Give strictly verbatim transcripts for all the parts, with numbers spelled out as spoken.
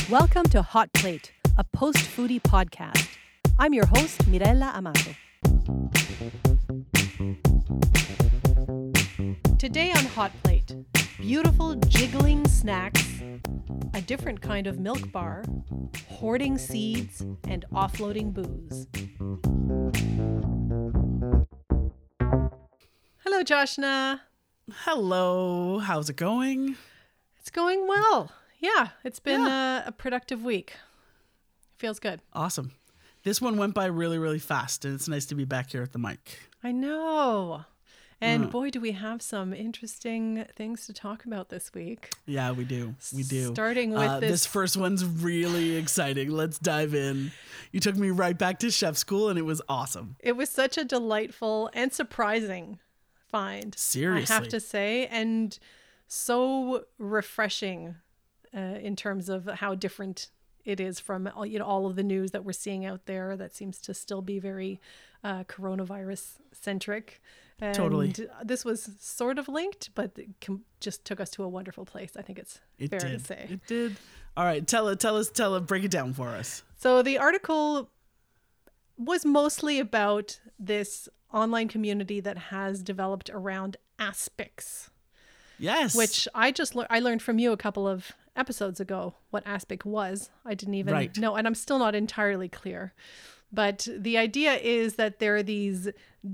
Welcome to Hot Plate, a post-foodie podcast. I'm your host, Mirella Amato. Today on Hot Plate, beautiful jiggling snacks, a different kind of milk bar, hoarding seeds, and offloading booze. Hello, Joshna. Hello. How's it going? It's going well. Yeah, it's been Yeah. A, a productive week. Feels good. Awesome. This one went by really, really fast, and it's nice to be back here at the mic. I know. And Mm. boy, do we have some interesting things to talk about this week. Yeah, we do. We do. Starting with uh, this. This first one's really exciting. Let's dive in. You took me right back to chef school, and it was awesome. It was such a delightful and surprising find. Seriously. I have to say. And so refreshing uh, in terms of how different it is from all, you know, all of the news that we're seeing out there that seems to still be very uh, coronavirus centric. And Totally. this was sort of linked, but it com- just took us to a wonderful place. I think it's It fair did. to say. It did. All right. Tell it. Tell us. Tell it. Break it down for us. So the article was mostly about this online community that has developed around aspics, Yes. which I just le- I learned from you a couple of episodes ago what aspic was. I didn't even Right. know, and I'm still not entirely clear. But the idea is that there are these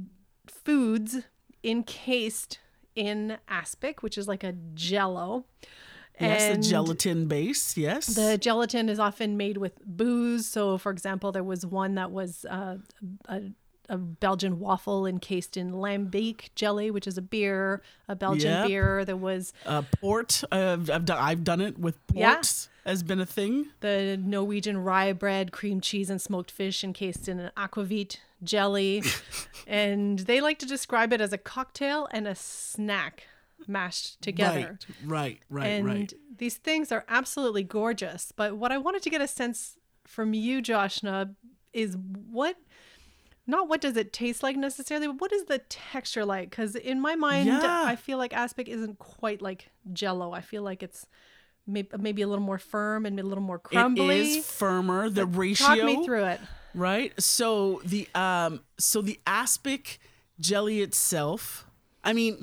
foods encased in aspic, which is like a jello. Yes, And the gelatin base. Yes. the gelatin is often made with booze. So, for example, there was one that was uh, a, a Belgian waffle encased in lambic jelly, which is a beer, a Belgian Yep. beer. There was uh, port. Uh, I've done. I've done it with port. Yeah. Has been a thing. the Norwegian rye bread, cream cheese, and smoked fish encased in an aquavit jelly. And they like to describe it as a cocktail and a snack mashed together. Right. Right. Right. and right. these things are absolutely gorgeous. But what I wanted to get a sense from you, Joshna, is what, not what does it taste like necessarily, but what is the texture like? Because in my mind, Yeah. I feel like aspic isn't quite like Jell-O. I feel like it's maybe, maybe a little more firm and a little more crumbly. It is firmer. The ratio. Talk me through it. Right. So the um so the aspic jelly itself, I mean,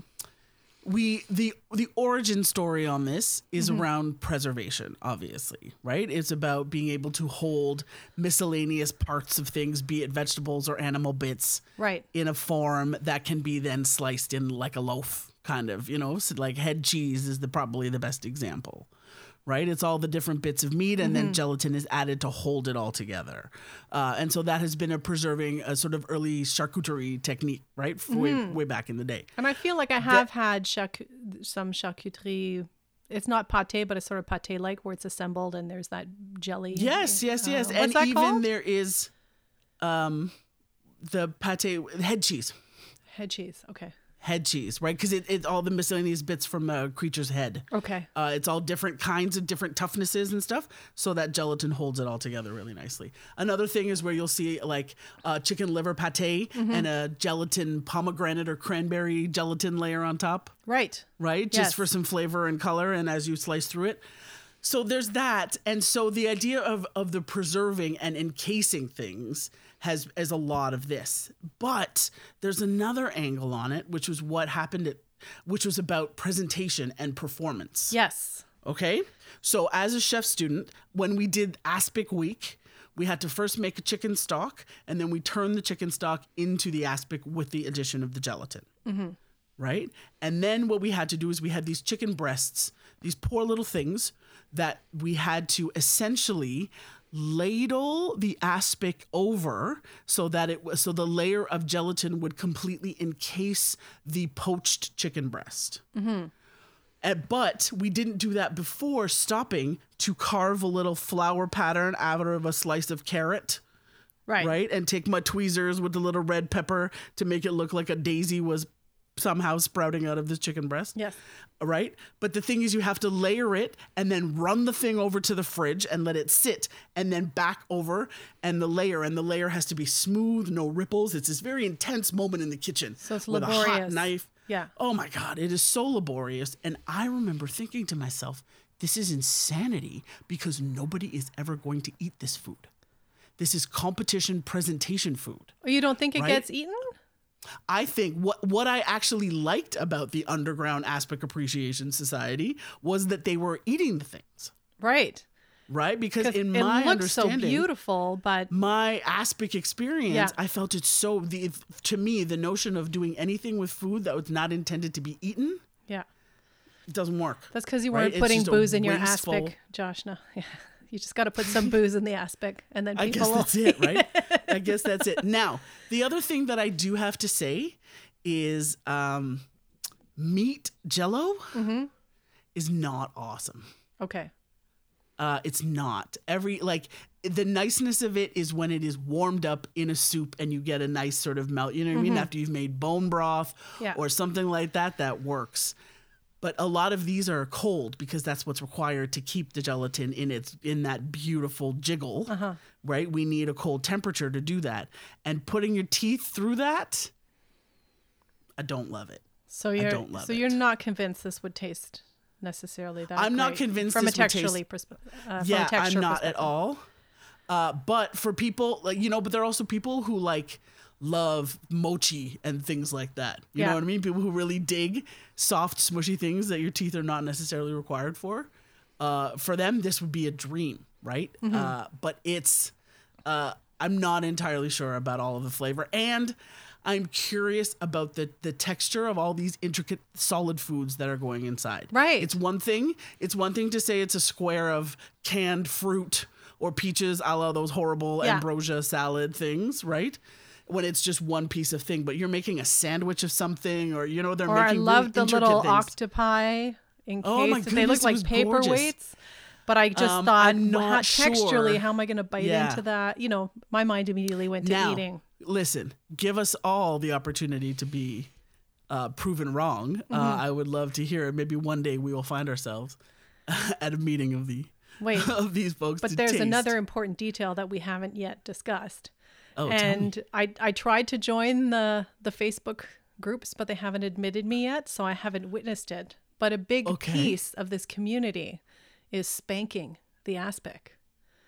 we the the origin story on this is Mm-hmm. around preservation, obviously, right? It's about being able to hold miscellaneous parts of things, be it vegetables or animal bits, Right. in a form that can be then sliced in like a loaf, kind of, you know, so like head cheese is the probably the best example. Right? It's all the different bits of meat, and then gelatin is added to hold it all together. Uh, and so that has been a preserving, a sort of early charcuterie technique, right? For way, way back in the day. And I feel like I have had charcu- some charcuterie. It's not pate, but it's sort of pate-like where it's assembled and there's that jelly. Yes, yes, yes. Uh, and what's that even called? there is um, the pate, head cheese. Head cheese. Okay. Head cheese, right? Because it, it's all the miscellaneous bits from a creature's head. Okay. Uh, it's all different kinds of different toughnesses and stuff, so that gelatin holds it all together really nicely. Another thing is where you'll see like uh, chicken liver pate and a gelatin pomegranate or cranberry gelatin layer on top, Right. right? Yes. Just for some flavor and color, and as you slice through it. So there's that, and so the idea of of the preserving and encasing things has is a lot of this. But there's another angle on it, which was what happened at, which was about presentation and performance. Yes. Okay. So as a chef student, when we did aspic week, we had to first make a chicken stock, and then we turned the chicken stock into the aspic with the addition of the gelatin. Right? And then what we had to do is we had these chicken breasts, these poor little things that we had to essentially ladle the aspic over so that it was so the layer of gelatin would completely encase the poached chicken breast. Uh, but we didn't do that before stopping to carve a little flower pattern out of a slice of carrot, Right. right? And take my tweezers with the little red pepper to make it look like a daisy was somehow sprouting out of this chicken breast. Yes. Right? But the thing is, you have to layer it and then run the thing over to the fridge and let it sit and then back over and the layer. And the layer has to be smooth, no ripples. It's this very intense moment in the kitchen. So it's with a hot laborious. knife. Yeah. Oh my God, it is so laborious. And I remember thinking to myself, this is insanity because nobody is ever going to eat this food. This is competition presentation food. You don't think it right? gets eaten? I think what what I actually liked about the Underground Aspic Appreciation Society was that they were eating the things. Right. Right? Because in it my looks understanding, so beautiful, but my aspic experience, Yeah. I felt it so, the to me, the notion of doing anything with food that was not intended to be eaten, yeah. it doesn't work. That's because you Right? weren't It's putting just a booze in your wasteful- aspic, Josh. No. Yeah. You just got to put some booze in the aspic, and then I people guess will... that's it, right? I guess that's it. Now, the other thing that I do have to say is um, meat jello Mm-hmm. is not awesome. Okay. Uh, it's not. Every, like, the niceness of it is when it is warmed up in a soup and you get a nice sort of melt, you know what I mean? After you've made bone broth Yeah. or something like that, that works. But a lot of these are cold because that's what's required to keep the gelatin in its in that beautiful jiggle, Uh-huh. right? We need a cold temperature to do that. And putting your teeth through that, I don't love it. So you're don't love so it. you're not convinced this would taste necessarily that I'm not great convinced from this a would taste- texturally perspe- uh, from Yeah, a texture I'm not at perspective. all. Uh, but for people like, you know, but there are also people who like love mochi and things like that. You Yeah. know what I mean? People who really dig soft, smushy things that your teeth are not necessarily required for. Uh, for them, this would be a dream, right? Mm-hmm. Uh, but it's, uh, I'm not entirely sure about all of the flavor. And I'm curious about the, the texture of all these intricate solid foods that are going inside. Right. It's one thing. It's one thing to say it's a square of canned fruit or peaches, a la those horrible Yeah. ambrosia salad things, right? When it's just one piece of thing, but you're making a sandwich of something, or you know they're Or I making love really the intricate little things. octopi in case Oh my they goodness, look it like was gorgeous. paperweights. But I just Um, thought, I'm well, not how, texturally, sure. how am I going to bite Yeah. into that? You know, my mind immediately went to Now, eating. listen, give us all the opportunity to be uh, proven wrong. Mm-hmm. Uh, I would love to hear it. Maybe one day we will find ourselves at a meeting of the Wait, of these folks. but to there's taste. another important detail that we haven't yet discussed. Oh, tell me. and I, I tried to join the, the Facebook groups, but they haven't admitted me yet, so I haven't witnessed it. But a big Okay. piece of this community is spanking the aspic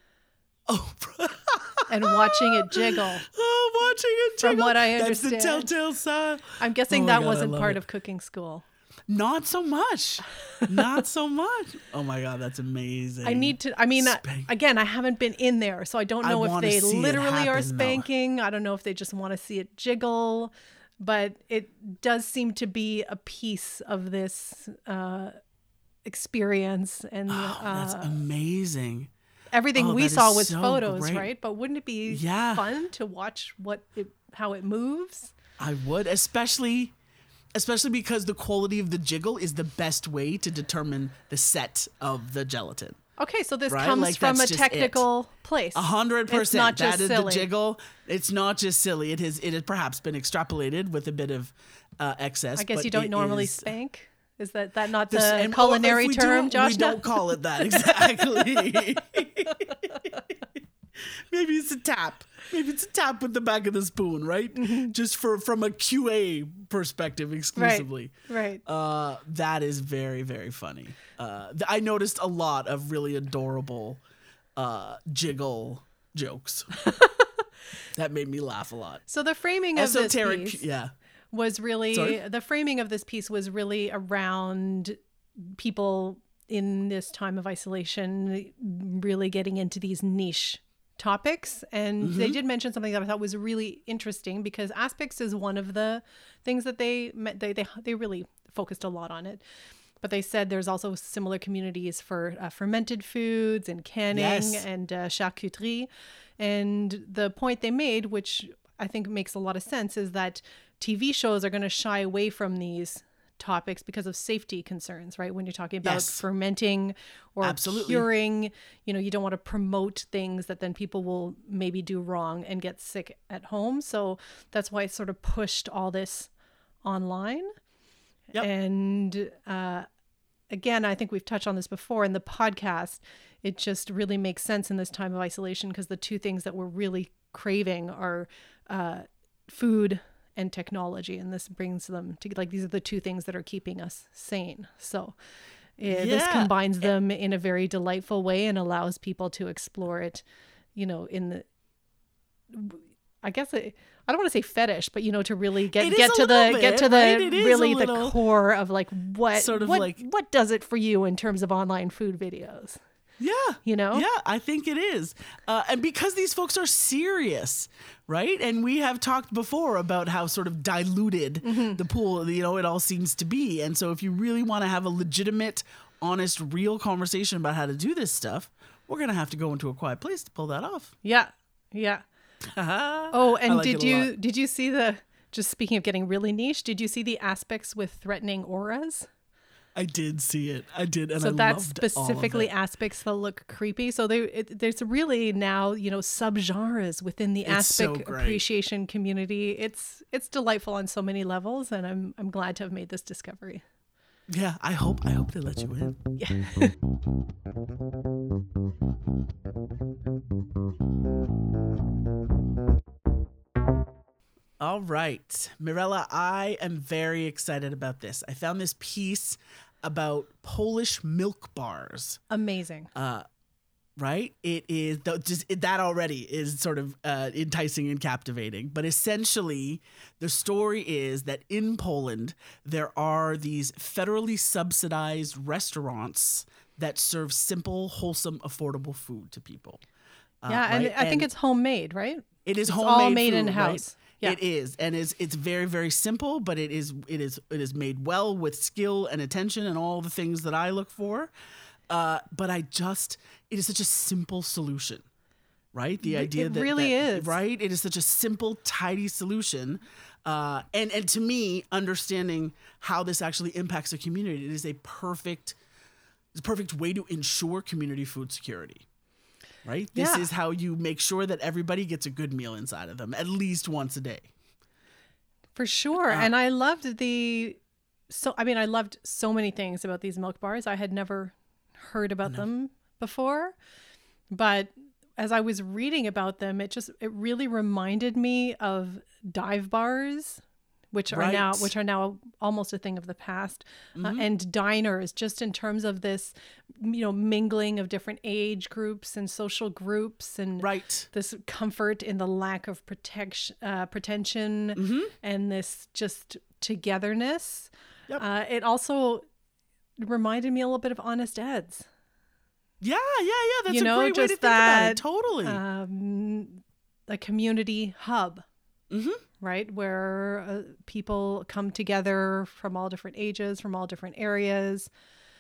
Oh, and watching it jiggle. oh, watching it From jiggle. what I That's the understand. telltale sign. I'm guessing Oh my that God, I wasn't love part it. of cooking school. Not so much. Not so much. Oh my God, that's amazing. I need to, I mean, uh, Spank. again, I haven't been in there, so I don't I know if wanna they see it literally are happen, though. spanking. I don't know if they just want to see it jiggle, but it does seem to be a piece of this uh, experience. And Oh, that's uh, amazing. everything oh, we that saw is was so photos, great. right? But wouldn't it be Yeah. fun to watch what it, how it moves? I would, especially especially because the quality of the jiggle is the best way to determine the set of the gelatin. Okay, so this Right? comes Like, from a that's just it. technical place. A hundred It's percent. not just That is silly. the jiggle. It's not just silly. It has it has perhaps been extrapolated with a bit of uh, excess. I guess but you don't it normally is- spank. Is that that not the This- and- or if culinary we do term, it, Josh? We don't call it that exactly. Maybe it's a tap. Maybe it's a tap with the back of the spoon, right? Just for from a Q A perspective exclusively. Right. Uh, that is very, very funny. Uh, th- I noticed a lot of really adorable uh, jiggle jokes. That made me laugh a lot. So the framing of this Esoteric, piece yeah. was really Sorry? the framing of this piece was really around people in this time of isolation really getting into these niche topics. And Mm-hmm. they did mention something that I thought was really interesting because aspics is one of the things that they met, they they they really focused a lot on it. But they said there's also similar communities for uh, fermented foods and canning Yes. and uh, charcuterie. And the point they made, which I think makes a lot of sense, is that T V shows are going to shy away from these topics because of safety concerns, right? When you're talking about Yes. fermenting or Absolutely. curing, you know, you don't want to promote things that then people will maybe do wrong and get sick at home. So that's why it sort of pushed all this online. Yep. And uh, again, I think we've touched on this before in the podcast. It just really makes sense in this time of isolation because the two things that we're really craving are uh, food and technology. And this brings them to like, these are the two things that are keeping us sane. So Eh, This Yeah. combines them in a very delightful way and allows people to explore it, you know, in the, I guess it, I don't want to say fetish, but you know, to really get It is get a to the little get bit, to the right? It is a really little- the core of like what Sort of what like- what does it for you in terms of online food videos, Yeah. you know? Yeah, I think it is. Uh, and because these folks are serious, right? And we have talked before about how sort of diluted Mm-hmm. the pool, you know, it all seems to be. And so if you really want to have a legitimate, honest, real conversation about how to do this stuff, we're going to have to go into a quiet place to pull that off. Yeah. Yeah. oh, Oh, and like did it a you lot. did you see the just speaking of getting really niche, did you see the aspects with threatening auras? I did see it. I did. And So I that's loved all of specifically it. aspects that look creepy. So there, it, there's really now, you know, subgenres within the It's so aspic great. appreciation community. It's it's delightful on so many levels, and I'm I'm glad to have made this discovery. Yeah, I hope I hope they let you in. Yeah. All right, Mirella, I am very excited about this. I found this piece about Polish milk bars. Amazing. Right? It is th- just it, that already is sort of uh, enticing and captivating. But essentially, the story is that in Poland there are these federally subsidized restaurants that serve simple, wholesome, affordable food to people. Uh, yeah, and right? I think And it's homemade, right? it is it's homemade all made food, in-house. right? Yeah. It is, and it's it's very very simple, but it is it is it is made well with skill and attention and all the things that I look for. Uh, but I just it is such a simple solution, right? The idea it that really that- is. right. It is such a simple, tidy solution, uh, and and to me, understanding how this actually impacts a community, it is a perfect, it's a perfect way to ensure community food security. Right? This Yeah. is how you make sure that everybody gets a good meal inside of them at least once a day. For sure. Uh, and I loved the so I mean I loved so many things about these milk bars. I had never heard about them before. But as I was reading about them, it just it really reminded me of dive bars, which are now Right. which are now almost a thing of the past, uh, Mm-hmm. and diners, just in terms of this, you know, mingling of different age groups and social groups, and Right. this comfort in the lack of protection, uh, pretension, Mm-hmm. and this just togetherness. Yep. Uh, it also reminded me a little bit of Honest Ed's. Yeah, yeah, yeah. That's You know, a great way to just think about that, it. Totally. Um, a community hub, mm-hmm. right? Where uh, people come together from all different ages, from all different areas.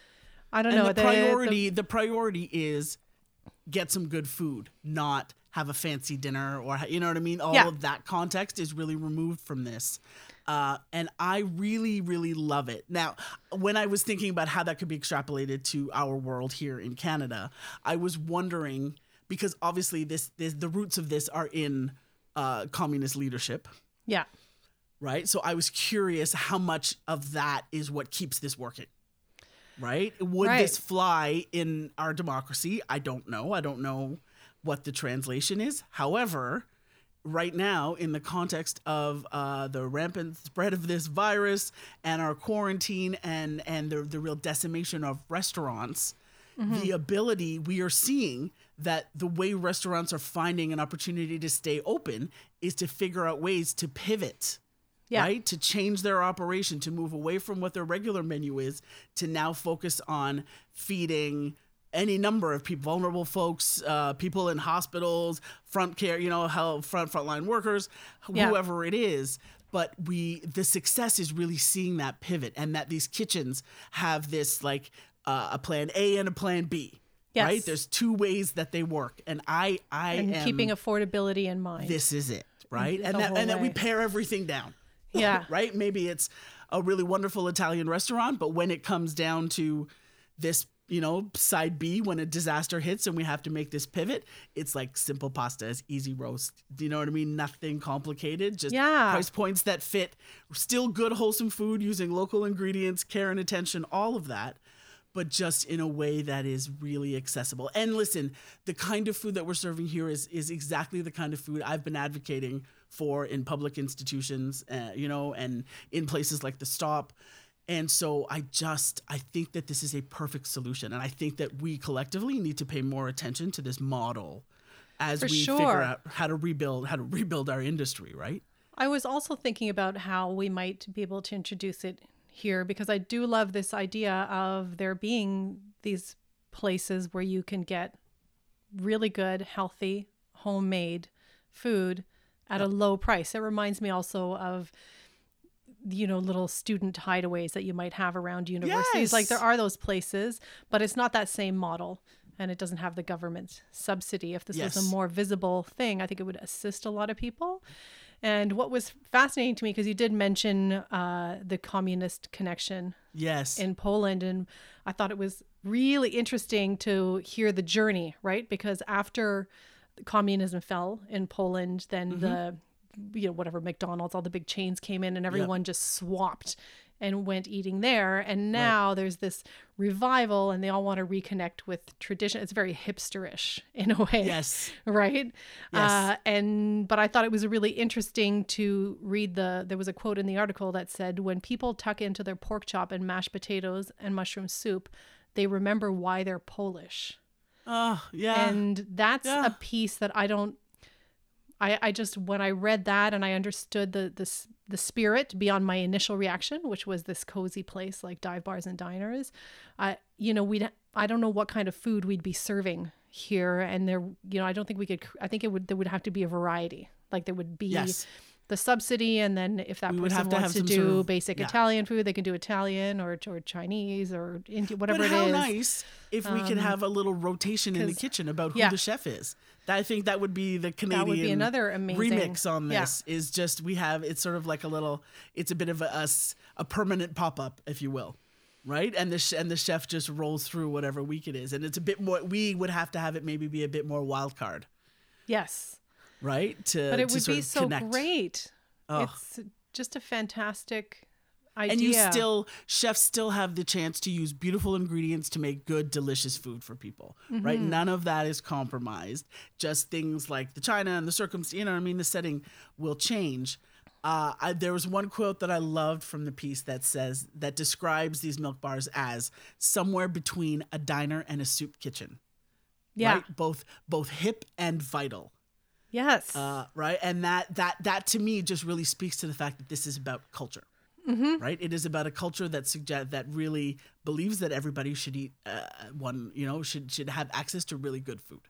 I don't And know. the the- priority, the, priority is get some good food, not have a fancy dinner or you know what I mean. All Yeah. of that context is really removed from this, uh, and I really, really love it. Now, when I was thinking about how that could be extrapolated to our world here in Canada, I was wondering because obviously this, this the roots of this are in uh, communist leadership. yeah. Right. So I was curious how much of that is what keeps this working. Right. Would Right. this fly in our democracy? I don't know. I don't know what the translation is. However, right now, in the context of uh, the rampant spread of this virus and our quarantine and, and the, the real decimation of restaurants, the ability we are seeing that the way restaurants are finding an opportunity to stay open is to figure out ways to pivot. Yeah. Right? To change their operation, to move away from what their regular menu is, to now focus on feeding any number of people, vulnerable folks, uh, people in hospitals, front care, you know, health, front frontline workers, Yeah. whoever it is. But we, the success is really seeing that pivot, and that these kitchens have this like uh, a plan A and a plan B. Yes. Right? There's two ways that they work, and I, I And am. keeping affordability in mind. This is it, right? The And that, whole and that we way. pare everything down. Yeah. Right? Maybe it's a really wonderful Italian restaurant, but when it comes down to this, you know, side B, when a disaster hits and we have to make this pivot, it's like simple pastas, easy roast. Do you know what I mean? Nothing complicated. Just Yeah. price points that fit. Still good, wholesome food using local ingredients, care and attention, all of that. But just in a way that is really accessible. And listen, the kind of food that we're serving here is is exactly the kind of food I've been advocating for in public institutions, uh, you know, and in places like the Stop. And so I just, I think that this is a perfect solution. And I think that we collectively need to pay more attention to this model as For we sure. figure out how to rebuild, how to rebuild our industry, right? I was also thinking about how we might be able to introduce it here, because I do love this idea of there being these places where you can get really good, healthy, homemade food at Yep. a low price. It reminds me also of, you know, little student hideaways that you might have around universities. Like, there Yes. are those places, but it's not that same model, and it doesn't have the government subsidy. If this was Yes. a more visible thing, I think it would assist a lot of people. And what was fascinating to me, because you did mention uh, the communist connection Yes. in Poland, and I thought it was really interesting to hear the journey, right? Because after communism fell in Poland, then Mm-hmm. the, you know, whatever, McDonald's, all the big chains came in, and everyone just swapped and went eating there. And now there's this revival, and they all want to reconnect with tradition. It's very hipsterish in a way. Yes. Right. Yes. Uh, and, but I thought it was really interesting to read the, there was a quote in the article that said, when people tuck into their pork chop and mashed potatoes and mushroom soup, they remember why they're Polish. Oh, yeah. And that's Yeah. a piece that I don't, I, I just, when I read that and I understood the, the, s- the spirit beyond my initial reaction, which was this cozy place like dive bars and diners, I, you know, we'd, I don't know what kind of food we'd be serving here. And there, you know, I don't think we could, I think it would, there would have to be a variety. Like there would be Yes. the subsidy, and then if that We would person have to wants have to some do sort of- basic yeah. Italian food, they can do Italian or, or Chinese or Indian, whatever But it how is. nice if we could have a little rotation in the 'cause- kitchen about who yeah. the chef is. That, I think that would be the Canadian That would be another amazing remix on yeah. this. Is just we have it's sort of like a little. It's a bit of a a, s- a permanent pop up, if you will, right? And the sh- and the chef just rolls through whatever week it is, and it's a bit more. We would have to have it maybe be a bit more wild card, Yes. right? To But it to would sort be of so connect. great. Oh. It's just a fantastic idea. And you still, chefs still have the chance to use beautiful ingredients to make good, delicious food for people, right? Mm-hmm. None of that is compromised. Just things like the china and the circumstance, you know what I mean? The setting will change. Uh, I, there was one quote that I loved from the piece that says, that describes these milk bars as somewhere between a diner and a soup kitchen. yeah. Right? Both, both hip and vital. Yes. Uh, right. And that, that, that to me just really speaks to the fact that this is about culture, Mm-hmm. right? It is about a culture that suggest that really believes that everybody should eat uh, one, you know, should, should have access to really good food.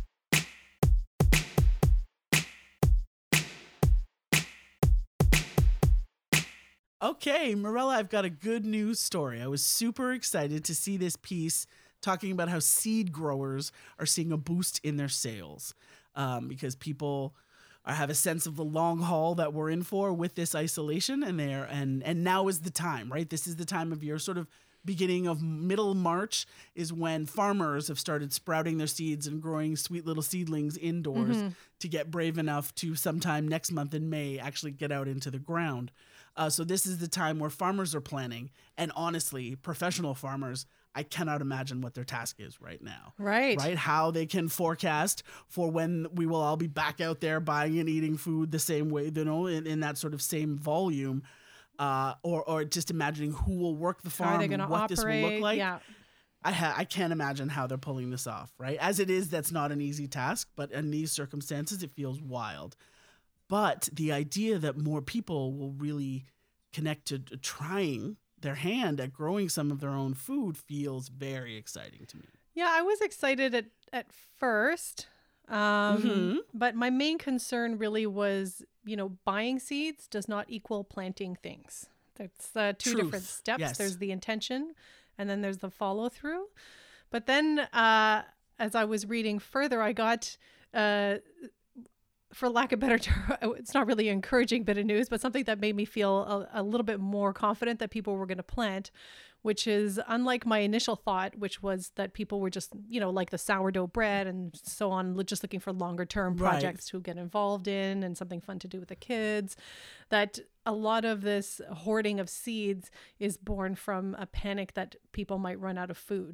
Okay, Morella, I've got a good news story. I was super excited to see this piece talking about how seed growers are seeing a boost in their sales um, because people are, have a sense of the long haul that we're in for with this isolation, and they're and and now is the time, right? This is the time of year, sort of beginning of middle March is when farmers have started sprouting their seeds and growing sweet little seedlings indoors to get brave enough to sometime next month in May actually get out into the ground. Uh, so this is the time where farmers are planning, and honestly, professional farmers, I cannot imagine what their task is right now. Right. Right? How they can forecast for when we will all be back out there buying and eating food the same way, you know, in, in that sort of same volume. Uh, or, or just imagining who will work the How are farm they and going to what operate? this will look like. Yeah. I ha- I can't imagine how they're pulling this off, right? As it is, that's not an easy task, but in these circumstances, it feels wild. But the idea that more people will really connect to to trying their hand at growing some of their own food feels very exciting to me. Yeah, I was excited at, at first. Um, Mhm. But my main concern really was, you know, buying seeds does not equal planting things. That's uh, two Truth. different steps. Yes. There's the intention and then there's the follow through. But then uh, as I was reading further, I got, uh, for lack of better term, it's not really encouraging bit of news, but something that made me feel a, a little bit more confident that people were going to plant, which is unlike my initial thought, which was that people were just, you know, like the sourdough bread and so on, lo- just looking for longer term Right. projects to get involved in and something fun to do with the kids, that a lot of this hoarding of seeds is born from a panic that people might run out of food.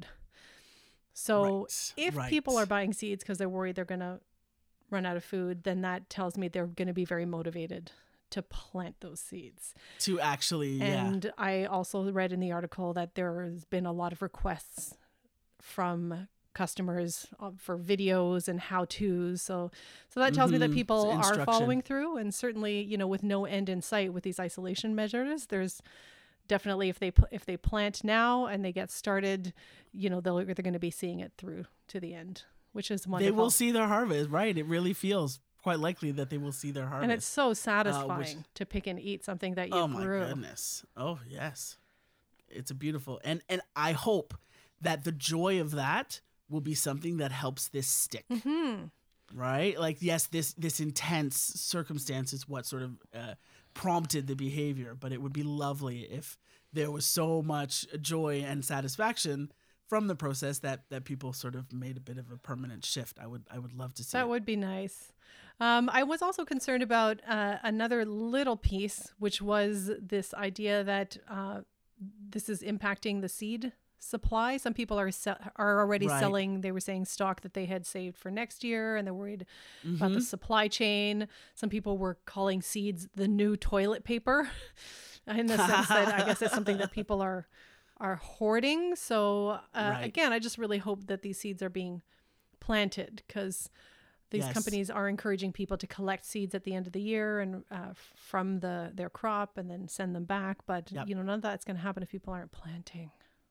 So Right, if right. people are buying seeds because they're worried they're going to run out of food, then that tells me they're going to be very motivated to plant those seeds. To actually, yeah. And I also read in the article that there's been a lot of requests from customers uh, for videos and how-tos. So so that tells mm-hmm. me that people are following through. And certainly, you know, with no end in sight with these isolation measures, there's definitely, if they if they plant now and they get started, you know, they'll, they're going to be seeing it through to the end, which is wonderful. They will see their harvest, right? It really feels quite likely that they will see their harvest. And it's so satisfying uh, which, to pick and eat something that you oh grew. Oh my goodness. Oh, yes. It's a beautiful. And, and I hope that the joy of that will be something that helps this stick. Mm-hmm. Right? Like, yes, this this intense circumstance is what sort of uh, prompted the behavior, but it would be lovely if there was so much joy and satisfaction from the process that that people sort of made a bit of a permanent shift. I would I would love to see that it. would be nice. Um, I was also concerned about uh, another little piece, which was this idea that uh, this is impacting the seed supply. Some people are se- are already right. selling, they were saying, stock that they had saved for next year, and they're worried mm-hmm. about the supply chain. Some people were calling seeds the new toilet paper in the sense that I guess it's something that people are are hoarding. So uh, right. again, I just really hope that these seeds are being planted, because these yes. companies are encouraging people to collect seeds at the end of the year and uh, from the their crop and then send them back. But yep. you know, none of that's going to happen if people aren't planting.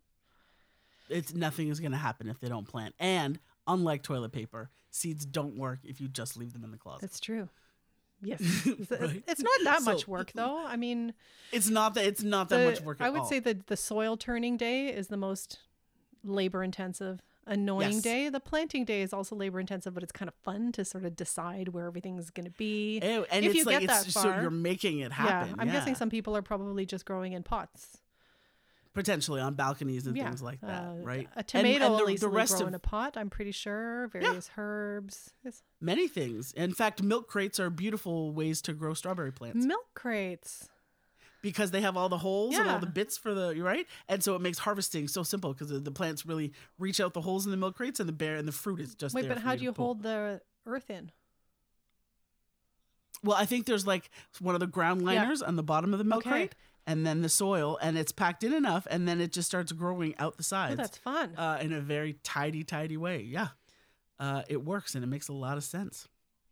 It's nothing is going to happen if they don't plant. And unlike toilet paper, seeds don't work if you just leave them in the closet. That's true. Yes. Right? It's not that so, much work, though. I mean, it's not that it's not that the, much work at all. I would all. say that the soil turning day is the most labor intensive, annoying yes. day. The planting day is also labor intensive, but it's kind of fun to sort of decide where everything's going to be. Ew, and if it's you like get it's, that far, so you're making it happen. Yeah, I'm yeah. guessing some people are probably just growing in pots. Potentially on balconies and yeah. things like that, uh, right? A tomato and, and the, will easily the rest grow of, in a pot, I'm pretty sure. Various yeah. herbs. It's, many things. In fact, milk crates are beautiful ways to grow strawberry plants. Milk crates. Because they have all the holes yeah. and all the bits for the, right? And so it makes harvesting so simple, because the, the plants really reach out the holes in the milk crates, and the bear and the fruit is just Wait, there. Wait, but how do you hold the earth in? Well, I think there's like one of the ground liners yeah. on the bottom of the milk okay. crate, and then the soil, and it's packed in enough, and then it just starts growing out the sides. Oh, that's fun. Uh, in a very tidy, tidy way. Yeah. Uh, it works, and it makes a lot of sense.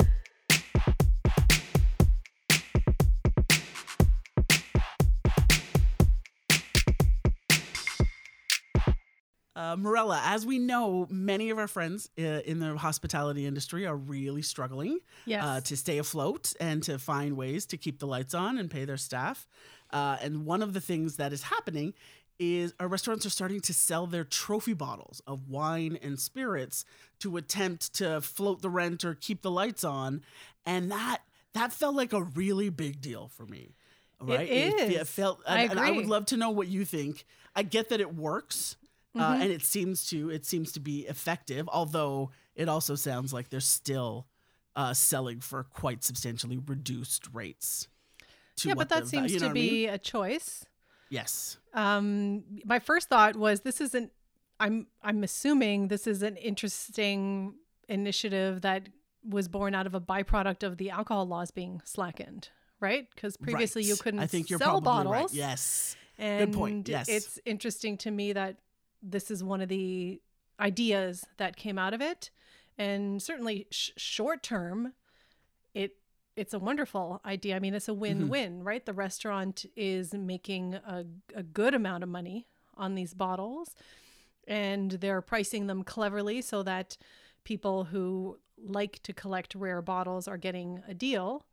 Uh, Morella, as we know, many of our friends uh, in the hospitality industry are really struggling yes. uh, to stay afloat and to find ways to keep the lights on and pay their staff. Uh, and one of the things that is happening is our restaurants are starting to sell their trophy bottles of wine and spirits to attempt to float the rent or keep the lights on. And that that felt like a really big deal for me. Right? It is. It, it felt, I and, agree. and I would love to know what you think. I get that it works. Uh, mm-hmm. and it seems to it seems to be effective, although it also sounds like they're still uh, selling for quite substantially reduced rates. Yeah, but that seems you know to be I mean? a choice. Yes. Um, my first thought was this isn't. I'm I'm assuming this is an interesting initiative that was born out of a byproduct of the alcohol laws being slackened, right? Because previously right. you couldn't I think you're sell probably bottles. Right. Yes. And good point. Yes. It's interesting to me that this is one of the ideas that came out of it. And certainly sh- short term, it it's a wonderful idea. I mean, it's a win-win, mm-hmm. right? The restaurant is making a, a good amount of money on these bottles, and they're pricing them cleverly so that people who like to collect rare bottles are getting a deal.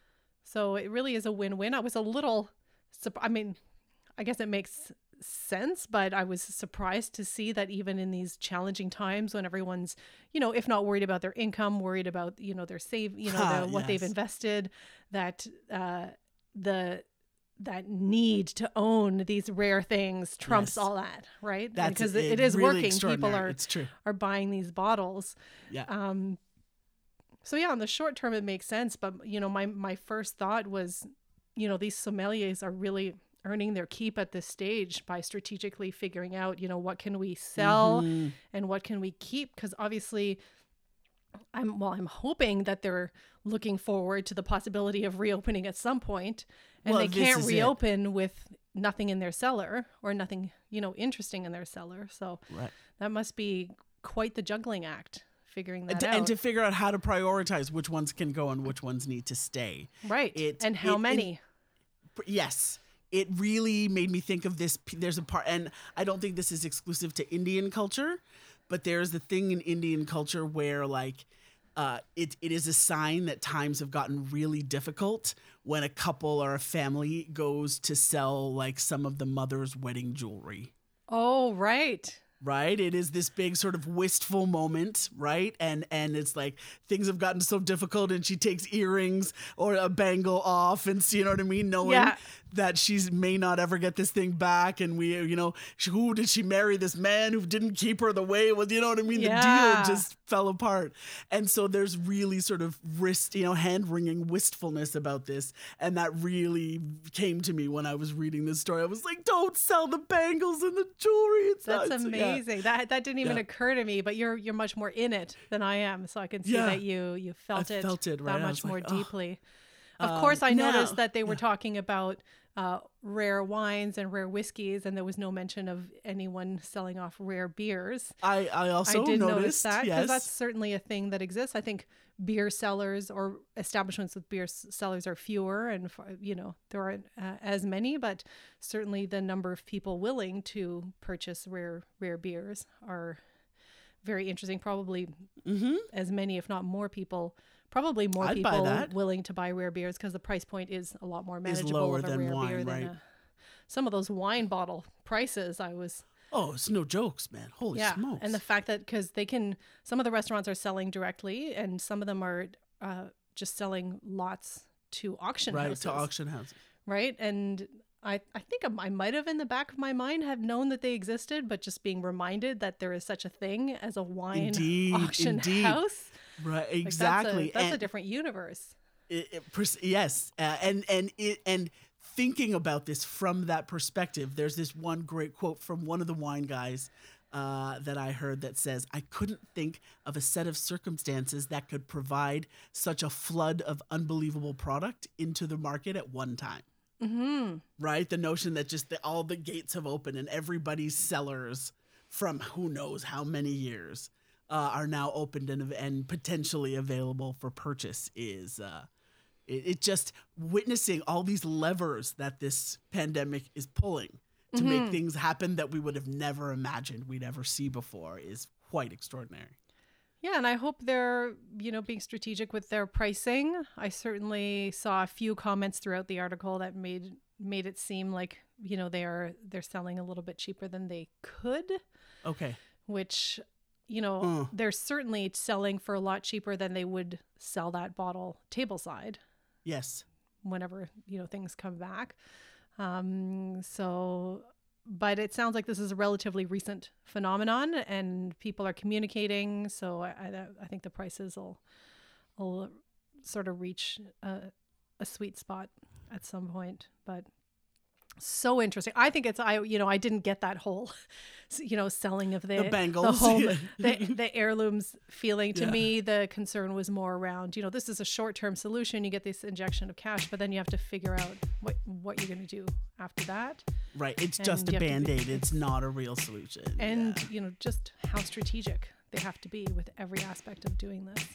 So it really is a win-win. I was a little, I mean, I guess it makes sense, but I was surprised to see that even in these challenging times when everyone's, you know, if not worried about their income, worried about, you know, their save, you know, ah, the, what yes. they've invested, that uh, the that need to own these rare things trumps yes. all that, right? That's because it, it is really working. People are it's true. are buying these bottles. Yeah. Um. So yeah, in the short term, it makes sense, but you know, my my first thought was, you know, these sommeliers are really earning their keep at this stage by strategically figuring out, you know, what can we sell mm-hmm. and what can we keep? Because obviously I'm well, I'm hoping that they're looking forward to the possibility of reopening at some point, and Well, they this can't is it. reopen with nothing in their cellar or nothing, you know, interesting in their cellar. So Right. that must be quite the juggling act, figuring that And to, out. and to figure out how to prioritize which ones can go and which ones need to stay. right. It- and how it- many? Yes. It really made me think of this. There's a part, and I don't think this is exclusive to Indian culture, but there's the thing in Indian culture where like uh, it it is a sign that times have gotten really difficult when a couple or a family goes to sell like some of the mother's wedding jewelry. Oh, right. Right, it is this big sort of wistful moment, right? And and it's like things have gotten so difficult, and she takes earrings or a bangle off, and so, you know what I mean, knowing Yeah. that she's may not ever get this thing back, and we, you know, she, who did she marry? This man who didn't keep her the way it was, you know what I mean? Yeah. The deal just fell apart, and so there's really sort of wrist, you know, hand wringing wistfulness about this, and that really came to me when I was reading this story. I was like, don't sell the bangles and the jewelry. It's That's not, amazing. yeah. That that didn't even Yeah. occur to me, but you're you're much more in it than I am, so I can see Yeah. that you you felt I it, felt it, right? that I much was more like, oh. deeply. Of Um, course, I now- noticed that they were talking about uh, rare wines and rare whiskeys, and there was no mention of anyone selling off rare beers. I, I also I did noticed notice that because yes. that's certainly a thing that exists. I think beer sellers or establishments with beer s- sellers are fewer, and f- you know there aren't uh, as many, but certainly the number of people willing to purchase rare rare beers are very interesting. Probably Mhm. as many, if not more people. Probably more I'd buy people that. willing to buy rare beers because the price point is a lot more Is manageable lower of a than rare wine, beer than right. a, some of those wine bottle prices. I was Oh, it's no jokes, man. Holy yeah, smokes. and the fact that because they can, some of the restaurants are selling directly, and some of them are uh, just selling lots to auction right houses, to auction houses. right? And I, I think I might have in the back of my mind have known that they existed, but just being reminded that there is such a thing as a wine Indeed, auction indeed. house. Right, Like, exactly. That's, a, that's and a different universe. it, it, pers- yes, uh, and and it and thinking about this from that perspective, there's this one great quote from one of the wine guys uh, that I heard that says, "I couldn't think of a set of circumstances that could provide such a flood of unbelievable product into the market at one time." Mm-hmm. Right, the notion that just the, all the gates have opened and everybody's cellars from who knows how many years uh, are now opened and and potentially available for purchase is uh, it, it just witnessing all these levers that this pandemic is pulling to Mm-hmm. make things happen that we would have never imagined we'd ever see before is quite extraordinary. Yeah, and I hope they're, you know, being strategic with their pricing. I certainly saw a few comments throughout the article that made made it seem like, you know, they are they're selling a little bit cheaper than they could, Okay. which, you know, Uh. they're certainly selling for a lot cheaper than they would sell that bottle tableside Yes. whenever, you know, things come back. Um, so, but it sounds like this is a relatively recent phenomenon and people are communicating. So I, I, I think the prices will, will sort of reach a, a sweet spot at some point, but so interesting. I think it's, I, you know, I didn't get that whole, you know, selling of the, The bangles. the, whole, Yeah. the, the heirlooms feeling. To Yeah. me, the concern was more around, you know, this is a short-term solution. You get this injection of cash, but then you have to figure out what, what you're going to do after that. Right. It's And just a you have to be- band-aid. It's not a real solution. And, Yeah. you know, just how strategic they have to be with every aspect of doing this.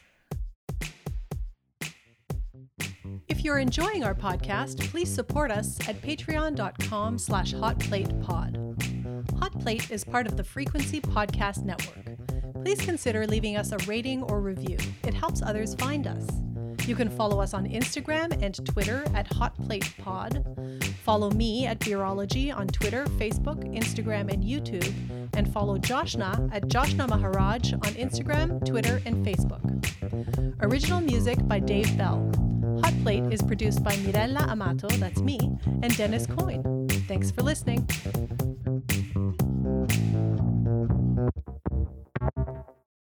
If you're enjoying our podcast, please support us at patreon.com slash hotplatepod. Hot Plate is part of the Frequency Podcast Network. Please consider leaving us a rating or review. It helps others find us. You can follow us on Instagram and Twitter at hotplatepod. Follow me at Beerology on Twitter, Facebook, Instagram, and YouTube. And follow Joshna at Joshna Maharaj on Instagram, Twitter, and Facebook. Original music by Dave Bell. Hot Plate is produced by Mirella Amato, that's me, and Dennis Coyne. Thanks for listening.